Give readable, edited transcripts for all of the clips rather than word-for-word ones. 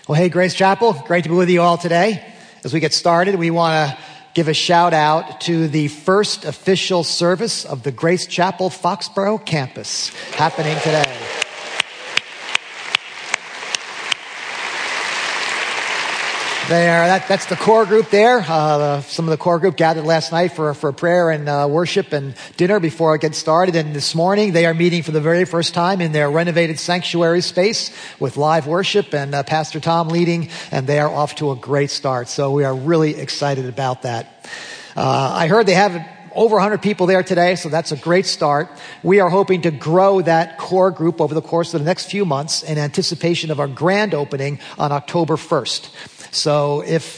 Well, hey, Grace Chapel, great to be with you all today. As we get started, we want to give a shout out to the first official service of the Grace Chapel Foxborough campus happening today. That's the core group there. Some of the core group gathered last night for prayer and worship and dinner before it gets started. And this morning they are meeting for the very first time in their renovated sanctuary space with live worship and Pastor Tom leading. And they are off to a great start. So we are really excited about that. I heard they have over 100 people there today, so that's a great start. We are hoping to grow that core group over the course of the next few months in anticipation of our grand opening on October 1st. So if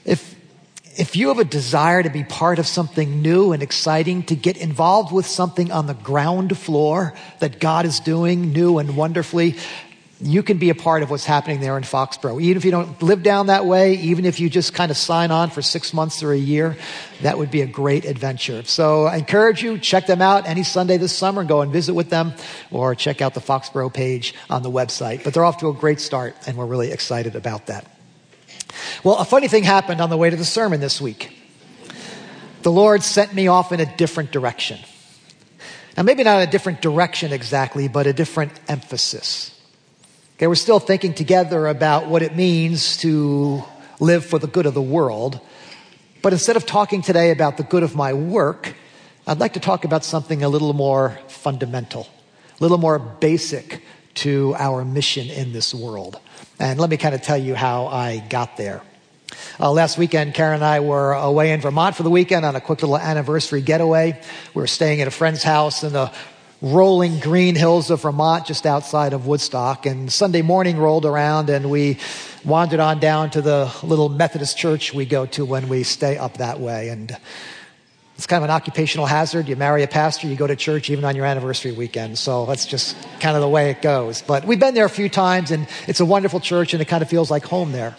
you have a desire to be part of something new and exciting, to get involved with something on the ground floor that God is doing new and wonderfully, you can be a part of what's happening there in Foxborough. Even if you don't live down that way, even if you just kind of sign on for 6 months or a year, that would be a great adventure. So I encourage you, check them out any Sunday this summer and go and visit with them, or check out the Foxborough page on the website. But they're off to a great start, and we're really excited about that. Well, a funny thing happened on the way to the sermon this week. The Lord sent me off in a different direction. Now, maybe not a different direction exactly, but a different emphasis. Okay, we're still thinking together about what it means to live for the good of the world. But instead of talking today about the good of my work, I'd like to talk about something a little more fundamental, a little more basic to our mission in this world. And let me kind of tell you how I got there. Last weekend, Karen and I were away in Vermont for the weekend on a quick little anniversary getaway. We were staying at a friend's house in the rolling green hills of Vermont, just outside of Woodstock. And Sunday morning rolled around and we wandered on down to the little Methodist church we go to when we stay up that way. And it's kind of an occupational hazard. You marry a pastor, you go to church even on your anniversary weekend. So that's just kind of the way it goes. But we've been there a few times, and it's a wonderful church, and it kind of feels like home there.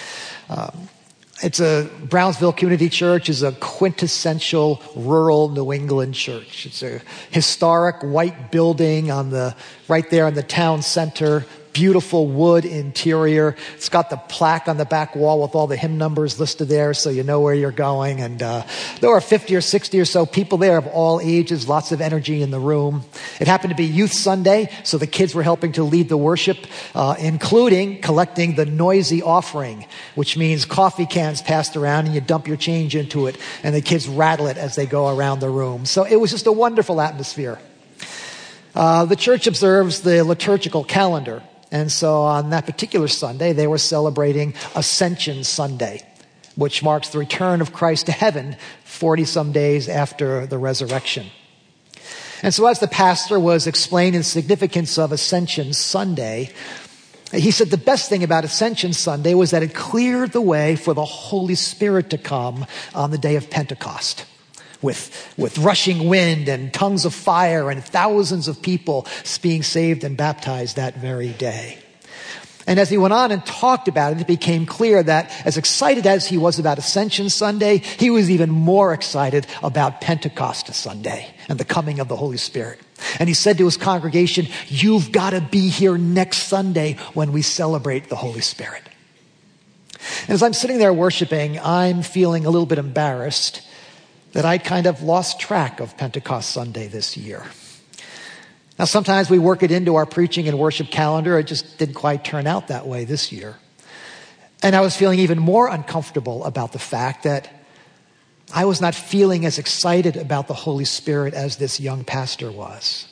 It's a Brownsville Community Church is a quintessential rural New England church. It's a historic white building right there in the town center. Beautiful wood interior. It's got the plaque on the back wall with all the hymn numbers listed there so you know where you're going. And there are 50 or 60 or so people there of all ages, lots of energy in the room. It happened to be Youth Sunday, so the kids were helping to lead the worship, including collecting the noisy offering, which means coffee cans passed around and you dump your change into it and the kids rattle it as they go around the room. So it was just a wonderful atmosphere. The church observes the liturgical calendar. And so on that particular Sunday, they were celebrating Ascension Sunday, which marks the return of Christ to heaven 40-some days after the resurrection. And so as the pastor was explaining the significance of Ascension Sunday, he said the best thing about Ascension Sunday was that it cleared the way for the Holy Spirit to come on the day of Pentecost. With rushing wind and tongues of fire and thousands of people being saved and baptized that very day. And as he went on and talked about it, it became clear that as excited as he was about Ascension Sunday, he was even more excited about Pentecost Sunday and the coming of the Holy Spirit. And he said to his congregation, "You've got to be here next Sunday when we celebrate the Holy Spirit." And as I'm sitting there worshiping, I'm feeling a little bit embarrassed that I'd kind of lost track of Pentecost Sunday this year. Now, sometimes we work it into our preaching and worship calendar. It just didn't quite turn out that way this year. And I was feeling even more uncomfortable about the fact that I was not feeling as excited about the Holy Spirit as this young pastor was.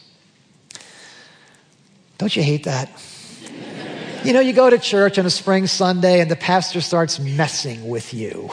Don't you hate that? You know, you go to church on a spring Sunday and the pastor starts messing with you.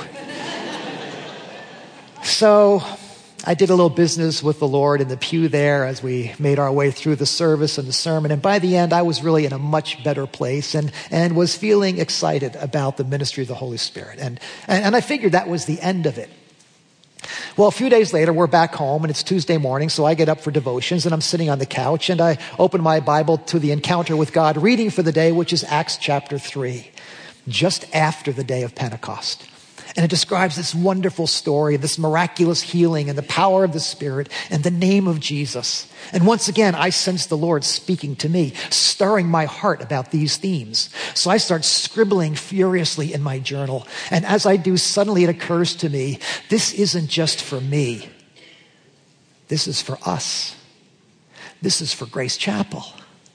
So I did a little business with the Lord in the pew there as we made our way through the service and the sermon. And by the end, I was really in a much better place and was feeling excited about the ministry of the Holy Spirit. And I figured that was the end of it. Well, a few days later, we're back home and it's Tuesday morning. So I get up for devotions and I'm sitting on the couch and I open my Bible to the encounter with God reading for the day, which is Acts chapter 3, just after the day of Pentecost. And it describes this wonderful story, this miraculous healing and the power of the Spirit and the name of Jesus. And once again, I sense the Lord speaking to me, stirring my heart about these themes. So I start scribbling furiously in my journal. And as I do, suddenly it occurs to me, this isn't just for me. This is for us. This is for Grace Chapel.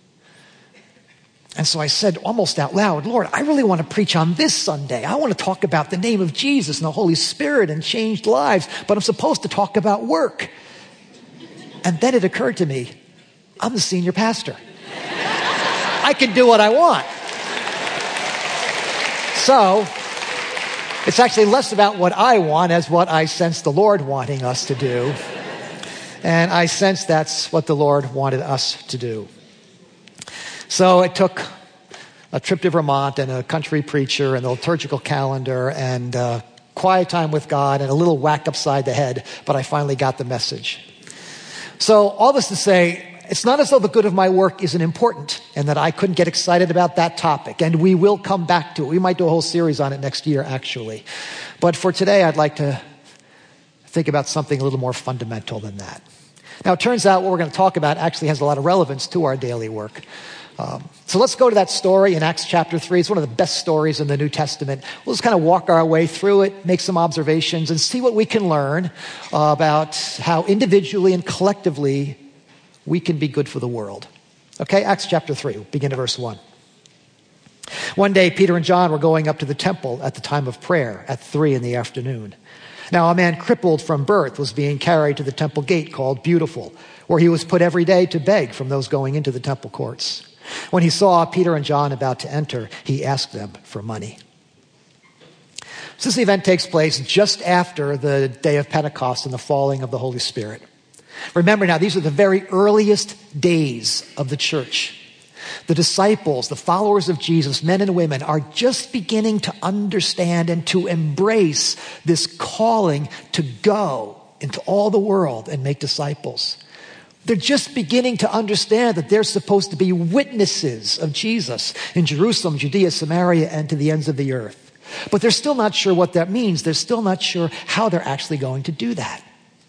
And so I said almost out loud, Lord, I really want to preach on this Sunday. I want to talk about the name of Jesus and the Holy Spirit and changed lives, but I'm supposed to talk about work. And then it occurred to me, I'm the senior pastor. I can do what I want. So it's actually less about what I want as what I sense the Lord wanting us to do. And I sense that's what the Lord wanted us to do. So it took a trip to Vermont and a country preacher and the liturgical calendar and quiet time with God and a little whack upside the head, but I finally got the message. So all this to say, it's not as though the good of my work isn't important and that I couldn't get excited about that topic, and we will come back to it. We might do a whole series on it next year, actually. But for today, I'd like to think about something a little more fundamental than that. Now, it turns out what we're going to talk about actually has a lot of relevance to our daily work. So let's go to that story in Acts chapter 3. It's one of the best stories in the New Testament. We'll just kind of walk our way through it, make some observations, and see what we can learn about how individually and collectively we can be good for the world. Okay, Acts chapter 3, we'll begin at verse 1. One day, Peter and John were going up to the temple at the time of prayer at 3 p.m. Now, a man crippled from birth was being carried to the temple gate called Beautiful, where he was put every day to beg from those going into the temple courts. When he saw Peter and John about to enter, he asked them for money. So this event takes place just after the day of Pentecost and the falling of the Holy Spirit. Remember now, these are the very earliest days of the church. The disciples, the followers of Jesus, men and women, are just beginning to understand and to embrace this calling to go into all the world and make disciples. They're just beginning to understand that they're supposed to be witnesses of Jesus in Jerusalem, Judea, Samaria, and to the ends of the earth. But they're still not sure what that means. They're still not sure how they're actually going to do that.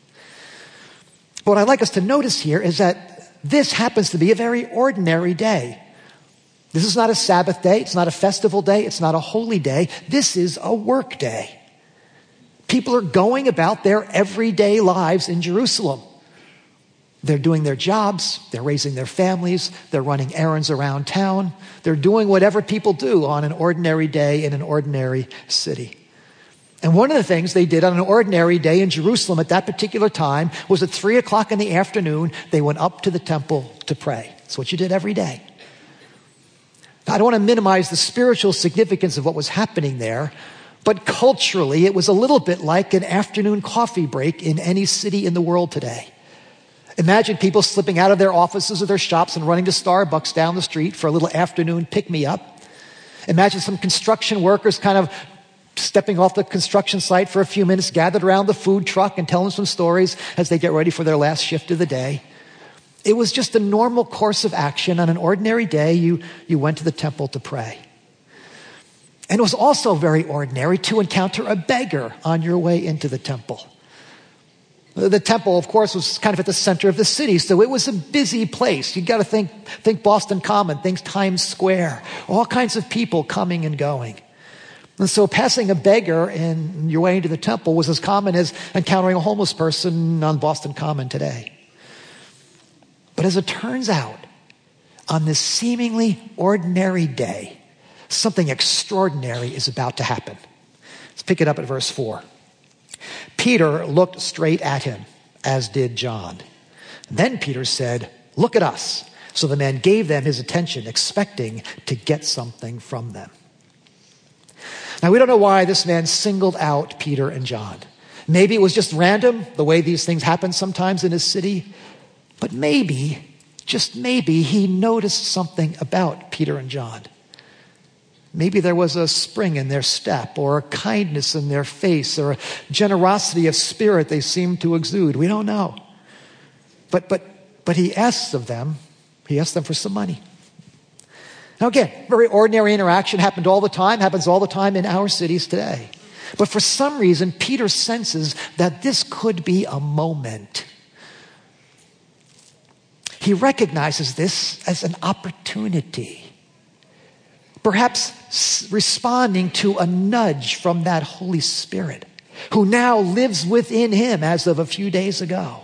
But what I'd like us to notice here is that this happens to be a very ordinary day. This is not a Sabbath day. It's not a festival day. It's not a holy day. This is a work day. People are going about their everyday lives in Jerusalem. They're doing their jobs, they're raising their families, they're running errands around town, they're doing whatever people do on an ordinary day in an ordinary city. And one of the things they did on an ordinary day in Jerusalem at that particular time was at 3 p.m, they went up to the temple to pray. That's what you did every day. Now, I don't want to minimize the spiritual significance of what was happening there, but culturally it was a little bit like an afternoon coffee break in any city in the world today. Imagine people slipping out of their offices or their shops and running to Starbucks down the street for a little afternoon pick-me-up. Imagine some construction workers kind of stepping off the construction site for a few minutes, gathered around the food truck and telling some stories as they get ready for their last shift of the day. It was just a normal course of action. On an ordinary day, you went to the temple to pray. And it was also very ordinary to encounter a beggar on your way into the temple. The temple, of course, was kind of at the center of the city, so it was a busy place. You've got to think Boston Common, think Times Square, all kinds of people coming and going. And so passing a beggar in your way into the temple was as common as encountering a homeless person on Boston Common today. But as it turns out, on this seemingly ordinary day, something extraordinary is about to happen. Let's pick it up at verse 4. Peter looked straight at him, as did John. Then Peter said, "Look at us." So the man gave them his attention, expecting to get something from them. Now, we don't know why this man singled out Peter and John. Maybe it was just random, the way these things happen sometimes in his city. But maybe, just maybe, he noticed something about Peter and John. Maybe there was a spring in their step, or a kindness in their face, or a generosity of spirit they seemed to exude. We don't know. But he asked them for some money. Now again, very ordinary interaction, happens all the time in our cities today. But for some reason, Peter senses that this could be a moment. He recognizes this as an opportunity, perhaps responding to a nudge from that Holy Spirit who now lives within him as of a few days ago.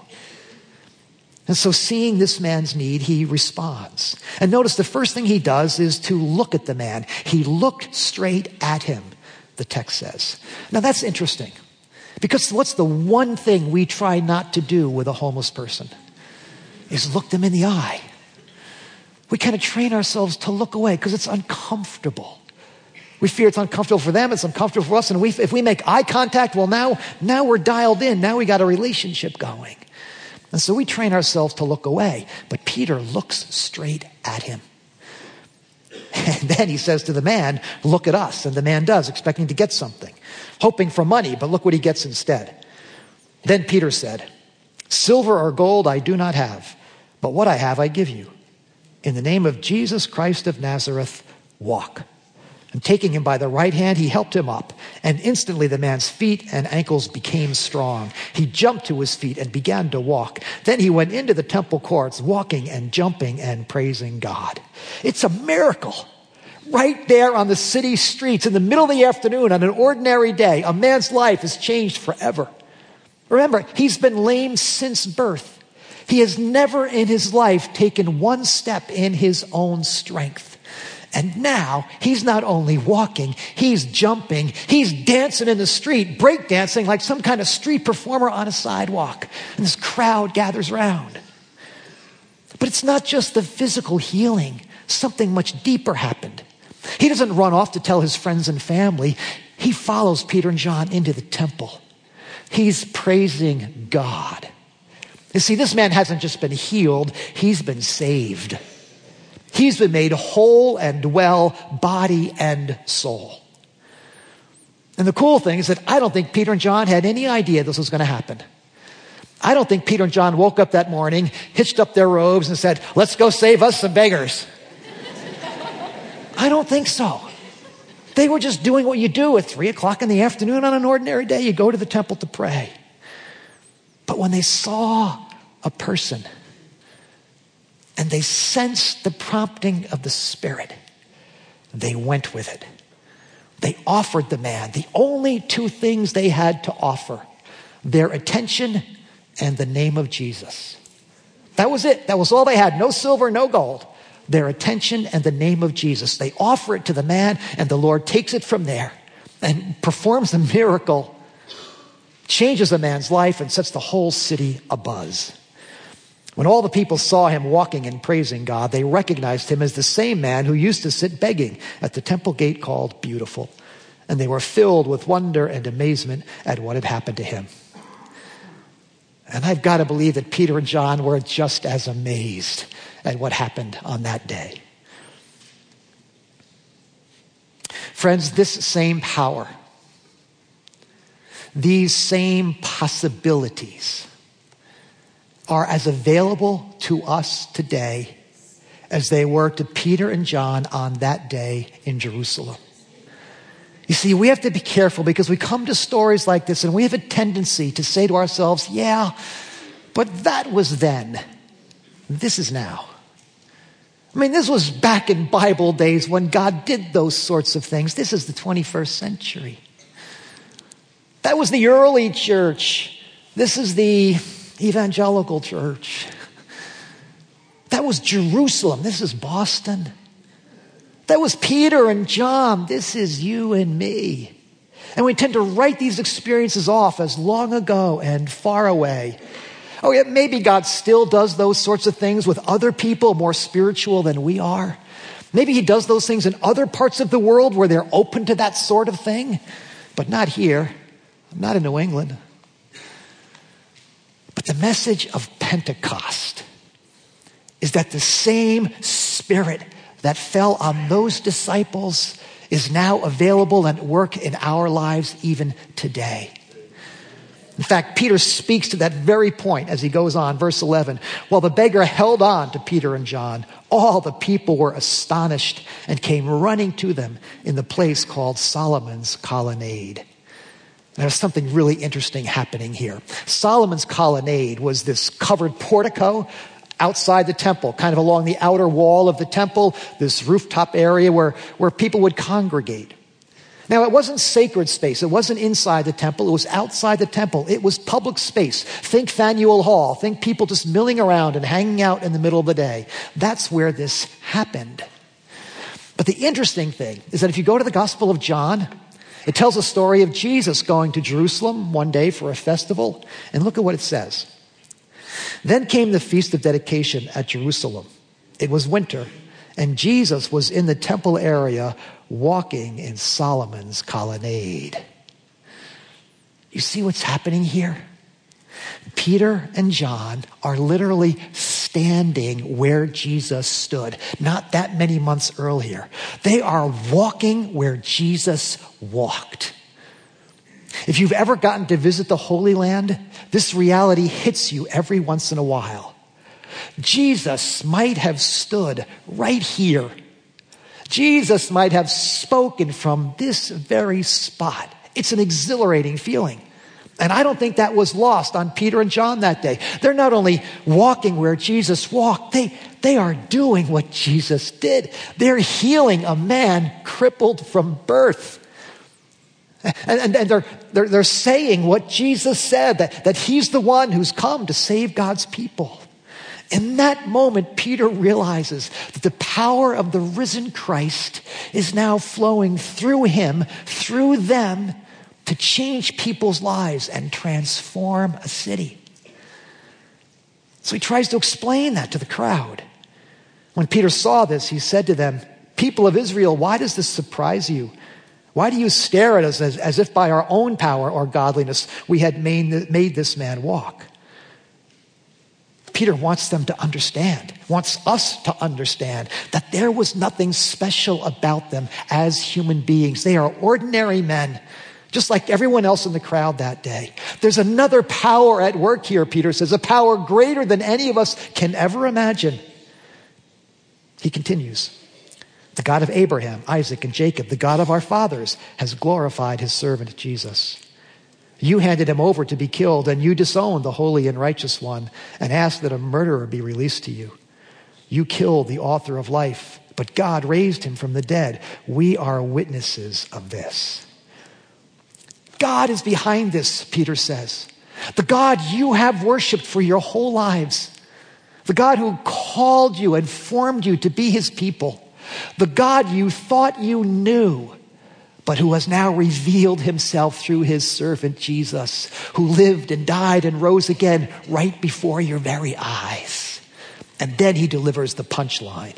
And so seeing this man's need, he responds. And notice the first thing he does is to look at the man. He looked straight at him, the text says. Now that's interesting, because what's the one thing we try not to do with a homeless person? Is look them in the eye. We kind of train ourselves to look away because it's uncomfortable. We fear it's uncomfortable for them, it's uncomfortable for us, and if we make eye contact, well, now we're dialed in. Now we got a relationship going. And so we train ourselves to look away. But Peter looks straight at him. And then he says to the man, look at us. And the man does, expecting to get something, hoping for money, but look what he gets instead. Then Peter said, silver or gold I do not have, but what I have I give you. In the name of Jesus Christ of Nazareth, walk. And taking him by the right hand, he helped him up. And instantly the man's feet and ankles became strong. He jumped to his feet and began to walk. Then he went into the temple courts, walking and jumping and praising God. It's a miracle. Right there on the city streets in the middle of the afternoon on an ordinary day, a man's life is changed forever. Remember, he's been lame since birth. He has never in his life taken one step in his own strength. And now he's not only walking, he's jumping, he's dancing in the street, breakdancing like some kind of street performer on a sidewalk. And this crowd gathers around. But it's not just the physical healing. Something much deeper happened. He doesn't run off to tell his friends and family. He follows Peter and John into the temple. He's praising God. You see, this man hasn't just been healed, he's been saved. He's been made whole and well, body and soul. And the cool thing is that I don't think Peter and John had any idea this was going to happen. I don't think Peter and John woke up that morning, hitched up their robes and said, let's go save us some beggars. I don't think so. They were just doing what you do at 3:00 in the afternoon on an ordinary day. You go to the temple to pray. But when they saw a person and they sensed the prompting of the Spirit, they went with it. They offered the man the only two things they had to offer: their attention and the name of Jesus. That was it. That was all they had. No silver, no gold. Their attention and the name of Jesus. They offer it to the man, and the Lord takes it from there and performs a miracle, changes a man's life, and sets the whole city abuzz. When all the people saw him walking and praising God, they recognized him as the same man who used to sit begging at the temple gate called Beautiful. And they were filled with wonder and amazement at what had happened to him. And I've got to believe that Peter and John were just as amazed at what happened on that day. Friends, this same power, these same possibilities are as available to us today as they were to Peter and John on that day in Jerusalem. You see, we have to be careful because we come to stories like this and we have a tendency to say to ourselves, yeah, but that was then. This is now. I mean, this was back in Bible days when God did those sorts of things. This is the 21st century. That was the early church. This is the evangelical church. That was Jerusalem. This is Boston. That was Peter and John. This is you and me. And we tend to write these experiences off as long ago and far away. Oh, yeah, maybe God still does those sorts of things with other people more spiritual than we are. Maybe he does those things in other parts of the world where they're open to that sort of thing, but not here, not in New England. But the message of Pentecost is that the same Spirit that fell on those disciples is now available and at work in our lives even today. In fact, Peter speaks to that very point as he goes on, verse 11. While the beggar held on to Peter and John, all the people were astonished and came running to them in the place called Solomon's Colonnade. There's something really interesting happening here. Solomon's colonnade was this covered portico outside the temple, kind of along the outer wall of the temple, this rooftop area where people would congregate. Now, it wasn't sacred space. It wasn't inside the temple. It was outside the temple. It was public space. Think Faneuil Hall. Think people just milling around and hanging out in the middle of the day. That's where this happened. But the interesting thing is that if you go to the Gospel of John, it tells a story of Jesus going to Jerusalem one day for a festival. And look at what it says. Then came the Feast of Dedication at Jerusalem. It was winter, and Jesus was in the temple area walking in Solomon's colonnade. You see what's happening here? Peter and John are literally standing where Jesus stood, not that many months earlier. They are walking where Jesus walked. If you've ever gotten to visit the Holy Land, this reality hits you every once in a while. Jesus might have stood right here. Jesus might have spoken from this very spot. It's an exhilarating feeling. And I don't think that was lost on Peter and John that day. They're not only walking where Jesus walked, they are doing what Jesus did. They're healing a man crippled from birth. And they're saying what Jesus said, that he's the one who's come to save God's people. In that moment, Peter realizes that the power of the risen Christ is now flowing through him, through them, to change people's lives and transform a city. So he tries to explain that to the crowd. When Peter saw this, he said to them, "People of Israel, why does this surprise you? Why do you stare at us as if by our own power or godliness we had made this man walk?" Peter wants them to understand, wants us to understand that there was nothing special about them as human beings. They are ordinary men, just like everyone else in the crowd that day. There's another power at work here, Peter says, a power greater than any of us can ever imagine. He continues, "The God of Abraham, Isaac, and Jacob, the God of our fathers, has glorified his servant Jesus. You handed him over to be killed, and you disowned the holy and righteous one and asked that a murderer be released to you. You killed the author of life, but God raised him from the dead. We are witnesses of this." God is behind this, Peter says. The God you have worshiped for your whole lives. The God who called you and formed you to be his people. The God you thought you knew, but who has now revealed himself through his servant Jesus, who lived and died and rose again right before your very eyes. And then he delivers the punchline.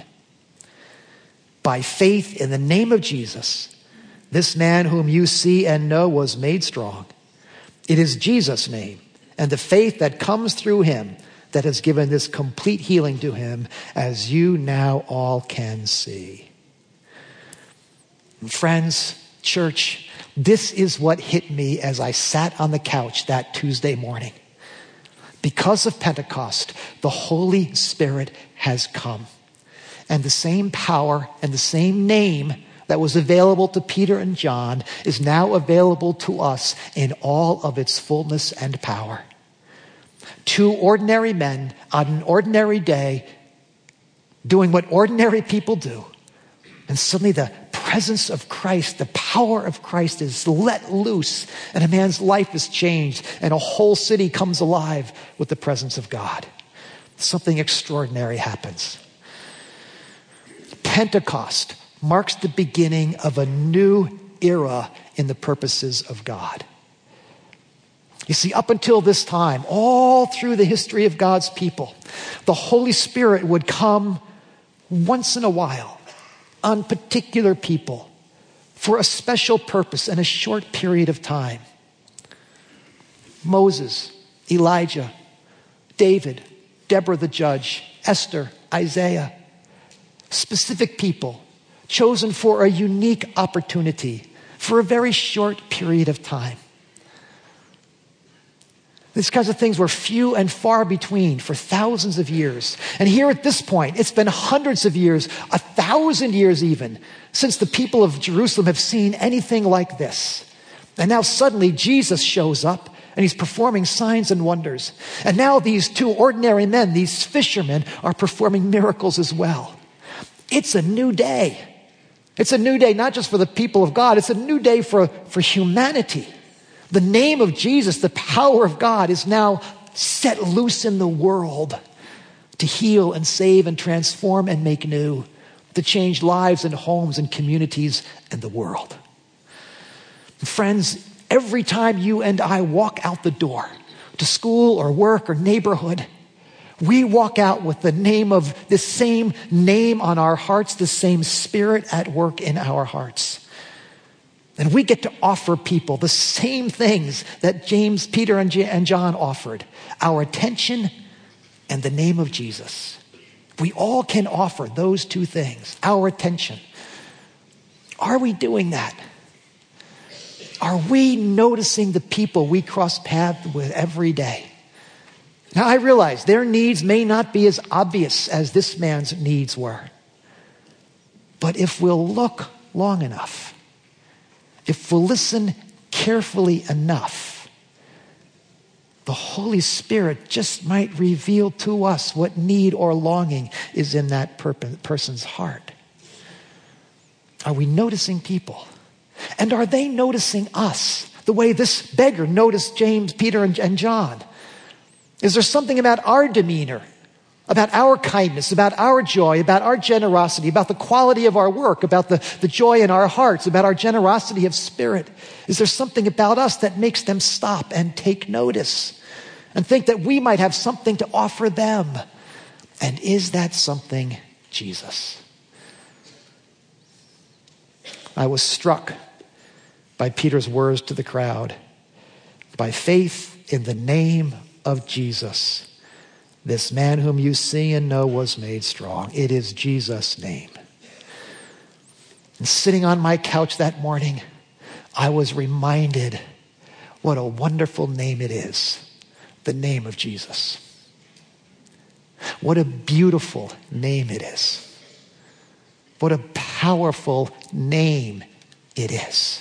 By faith in the name of Jesus, this man whom you see and know was made strong. It is Jesus' name and the faith that comes through him that has given this complete healing to him, as you now all can see. And friends, church, this is what hit me as I sat on the couch that Tuesday morning. Because of Pentecost, the Holy Spirit has come. And the same power and the same name that was available to Peter and John is now available to us in all of its fullness and power. Two ordinary men on an ordinary day doing what ordinary people do. And suddenly the presence of Christ, the power of Christ is let loose, and a man's life is changed, and a whole city comes alive with the presence of God. Something extraordinary happens. Pentecost marks the beginning of a new era in the purposes of God. You see, up until this time, all through the history of God's people, the Holy Spirit would come once in a while on particular people for a special purpose and a short period of time. Moses, Elijah, David, Deborah the judge, Esther, Isaiah. Specific people chosen for a unique opportunity for a very short period of time. These kinds of things were few and far between for thousands of years. And here at this point, it's been hundreds of years, 1,000 years even, since the people of Jerusalem have seen anything like this. And now suddenly Jesus shows up and he's performing signs and wonders. And now these two ordinary men, these fishermen, are performing miracles as well. It's a new day. It's a new day not just for the people of God, it's a new day for humanity. The name of Jesus, the power of God, is now set loose in the world to heal and save and transform and make new, to change lives and homes and communities and the world. Friends, every time you and I walk out the door to school or work or neighborhood, we walk out with the name of the same name on our hearts, the same Spirit at work in our hearts. And we get to offer people the same things that James, Peter, and John offered: our attention and the name of Jesus. We all can offer those two things, our attention. Are we doing that? Are we noticing the people we cross paths with every day? Now, I realize their needs may not be as obvious as this man's needs were. But if we'll look long enough, if we'll listen carefully enough, the Holy Spirit just might reveal to us what need or longing is in that person's heart. Are we noticing people? And are they noticing us the way this beggar noticed James, Peter, and John? Is there something about our demeanor, about our kindness, about our joy, about our generosity, about the quality of our work, about the joy in our hearts, about our generosity of spirit? Is there something about us that makes them stop and take notice and think that we might have something to offer them? And is that something Jesus? I was struck by Peter's words to the crowd. By faith in the name of Jesus, this man whom you see and know was made strong. It is Jesus' name. And sitting on my couch that morning, I was reminded what a wonderful name it is, the name of Jesus. What a beautiful name it is. What a powerful name it is.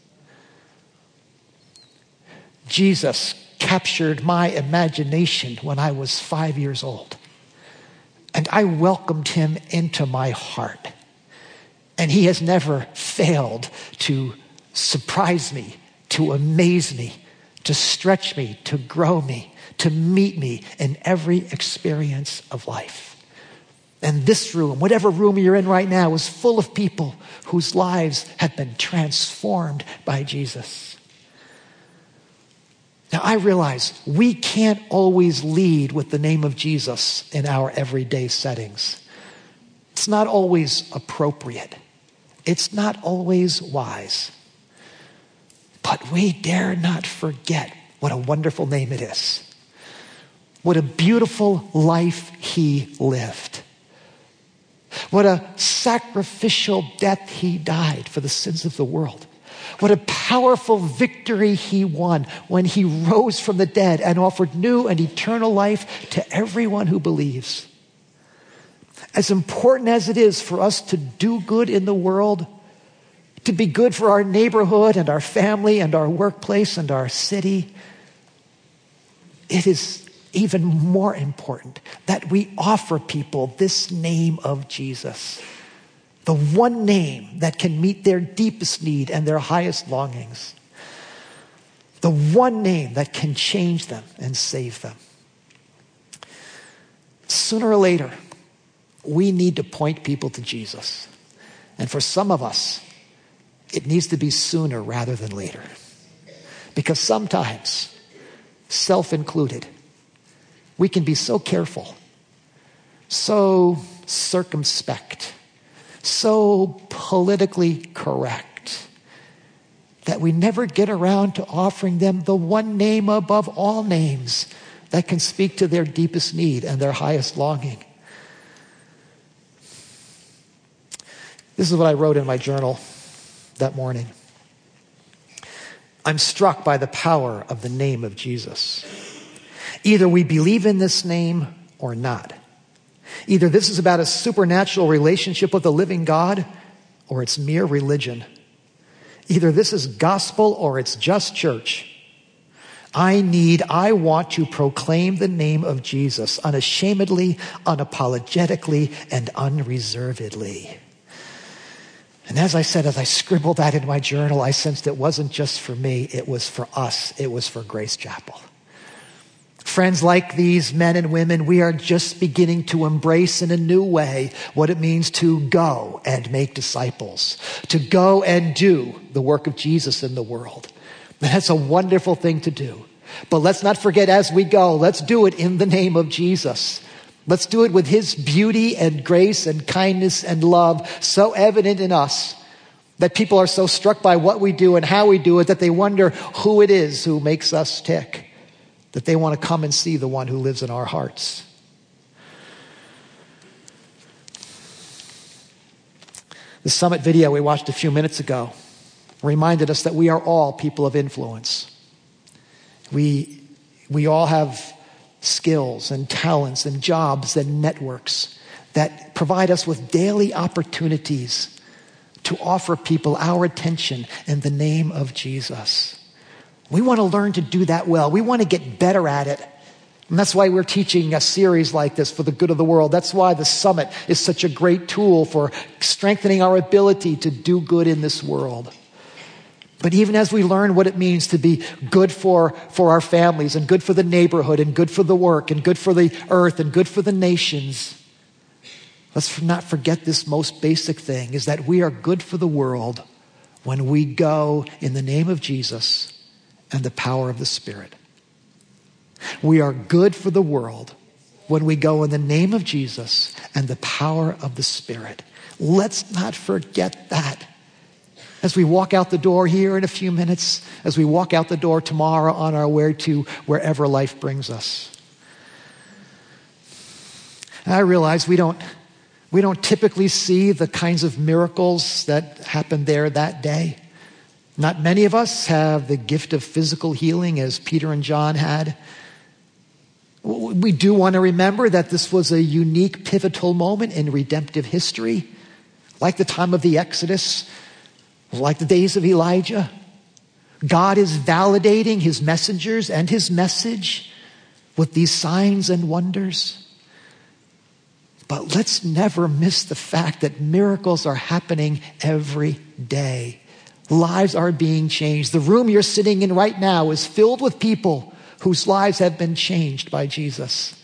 Jesus captured my imagination when I was 5 years old. And I welcomed him into my heart. And he has never failed to surprise me, to amaze me, to stretch me, to grow me, to meet me in every experience of life. And this room, whatever room you're in right now, is full of people whose lives have been transformed by Jesus. Now, I realize we can't always lead with the name of Jesus in our everyday settings. It's not always appropriate. It's not always wise. But we dare not forget what a wonderful name it is. What a beautiful life he lived. What a sacrificial death he died for the sins of the world. What a powerful victory he won when he rose from the dead and offered new and eternal life to everyone who believes. As important as it is for us to do good in the world, to be good for our neighborhood and our family and our workplace and our city, it is even more important that we offer people this name of Jesus. The one name that can meet their deepest need and their highest longings. The one name that can change them and save them. Sooner or later, we need to point people to Jesus. And for some of us, it needs to be sooner rather than later. Because sometimes, self-included, we can be so careful, so circumspect, so politically correct that we never get around to offering them the one name above all names that can speak to their deepest need and their highest longing. This is what I wrote in my journal that morning. I'm struck by the power of the name of Jesus. Either we believe in this name or not. Either this is about a supernatural relationship with the living God, or it's mere religion. Either this is gospel or it's just church. I want to proclaim the name of Jesus unashamedly, unapologetically, and unreservedly. And as I said, as I scribbled that in my journal, I sensed it wasn't just for me, it was for us, it was for Grace Chapel. Friends, like these men and women, we are just beginning to embrace in a new way what it means to go and make disciples, to go and do the work of Jesus in the world. And that's a wonderful thing to do. But let's not forget as we go, let's do it in the name of Jesus. Let's do it with his beauty and grace and kindness and love so evident in us that people are so struck by what we do and how we do it that they wonder who it is who makes us tick, that they want to come and see the one who lives in our hearts. The summit video we watched a few minutes ago reminded us that we are all people of influence. We all have skills and talents and jobs and networks that provide us with daily opportunities to offer people our attention in the name of Jesus. We want to learn to do that well. We want to get better at it. And that's why we're teaching a series like this for the good of the world. That's why the summit is such a great tool for strengthening our ability to do good in this world. But even as we learn what it means to be good for our families and good for the neighborhood and good for the work and good for the earth and good for the nations, let's not forget this most basic thing, is that we are good for the world when we go in the name of Jesus and the power of the Spirit. We are good for the world when we go in the name of Jesus and the power of the Spirit. Let's not forget that. As we walk out the door here in a few minutes, as we walk out the door tomorrow on our way to wherever life brings us. And I realize we don't typically see the kinds of miracles that happened there that day. Not many of us have the gift of physical healing as Peter and John had. We do want to remember that this was a unique, pivotal moment in redemptive history, like the time of the Exodus, like the days of Elijah. God is validating his messengers and his message with these signs and wonders. But let's never miss the fact that miracles are happening every day. Lives are being changed. The room you're sitting in right now is filled with people whose lives have been changed by Jesus.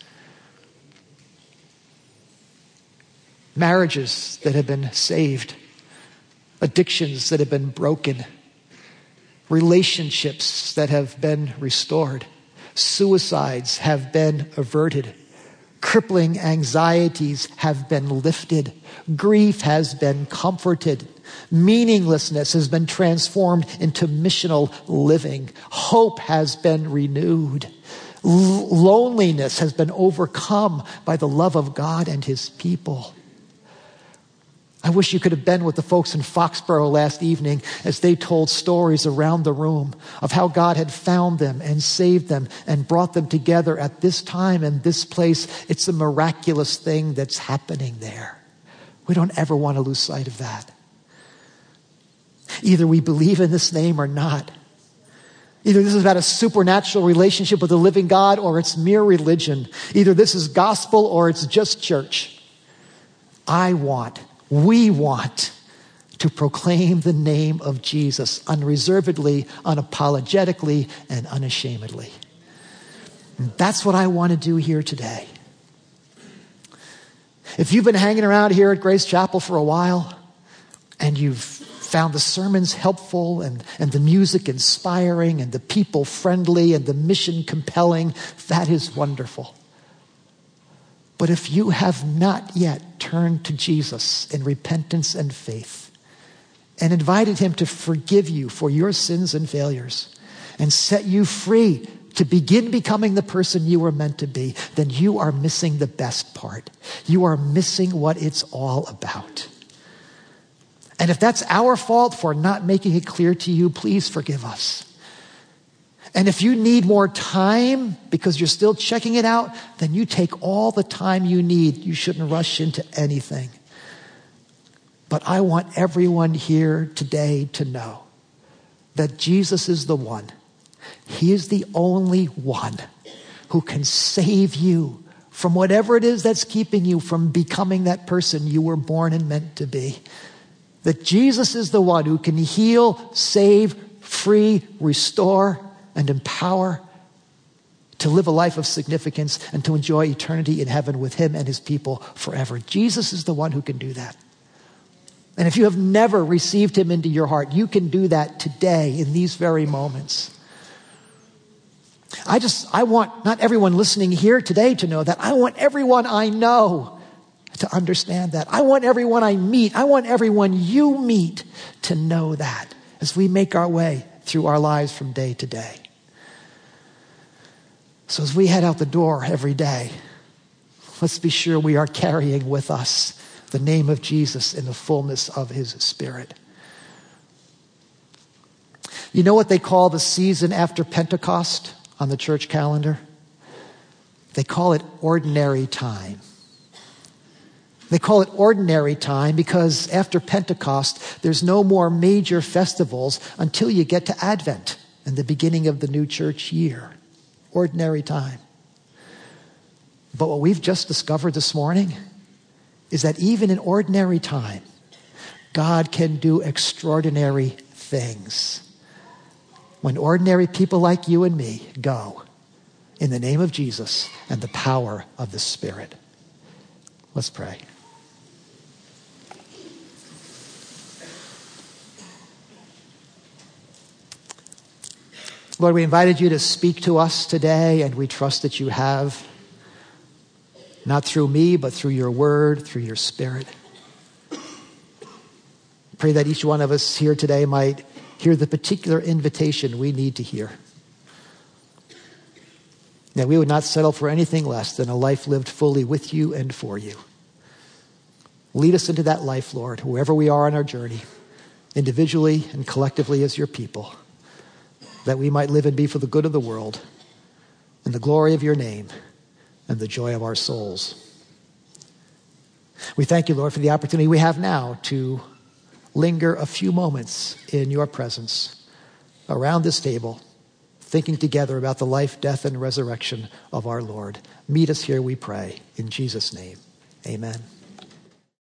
Marriages that have been saved. Addictions that have been broken. Relationships that have been restored. Suicides have been averted. Crippling anxieties have been lifted. Grief has been comforted. Meaninglessness has been transformed into missional living. Hope has been renewed. Loneliness has been overcome by the love of God and his people. I wish you could have been with the folks in Foxborough last evening as they told stories around the room of how God had found them and saved them and brought them together at this time and this place. It's a miraculous thing that's happening there. We don't ever want to lose sight of that. Either we believe in this name or not. Either this is about a supernatural relationship with the living God or it's mere religion. Either this is gospel or it's just church. We want to proclaim the name of Jesus unreservedly, unapologetically, and unashamedly. And that's what I want to do here today. If you've been hanging around here at Grace Chapel for a while and you've found the sermons helpful and the music inspiring and the people friendly and the mission compelling, that is wonderful. But if you have not yet turned to Jesus in repentance and faith and invited him to forgive you for your sins and failures and set you free to begin becoming the person you were meant to be, then you are missing the best part. You are missing what it's all about. And if that's our fault for not making it clear to you, please forgive us. And if you need more time because you're still checking it out, then you take all the time you need. You shouldn't rush into anything. But I want everyone here today to know that Jesus is the one. He is the only one who can save you from whatever it is that's keeping you from becoming that person you were born and meant to be. That Jesus is the one who can heal, save, free, restore, and empower to live a life of significance and to enjoy eternity in heaven with him and his people forever. Jesus is the one who can do that. And if you have never received him into your heart, you can do that today in these very moments. I want not everyone listening here today to know that. I want everyone I know to understand that. I want everyone I meet, I want everyone you meet to know that as we make our way through our lives from day to day. So as we head out the door every day, let's be sure we are carrying with us the name of Jesus in the fullness of his Spirit. You know what they call the season after Pentecost on the church calendar? They call it ordinary time. They call it ordinary time because after Pentecost, there's no more major festivals until you get to Advent and the beginning of the new church year. Ordinary time. But what we've just discovered this morning is that even in ordinary time, God can do extraordinary things. When ordinary people like you and me go in the name of Jesus and the power of the Spirit. Let's pray. Lord, we invited you to speak to us today, and we trust that you have, not through me, but through your word, through your Spirit. Pray that each one of us here today might hear the particular invitation we need to hear. That we would not settle for anything less than a life lived fully with you and for you. Lead us into that life, Lord, wherever we are on our journey, individually and collectively as your people, that we might live and be for the good of the world and the glory of your name and the joy of our souls. We thank you, Lord, for the opportunity we have now to linger a few moments in your presence around this table, thinking together about the life, death, and resurrection of our Lord. Meet us here, we pray. In Jesus' name, amen.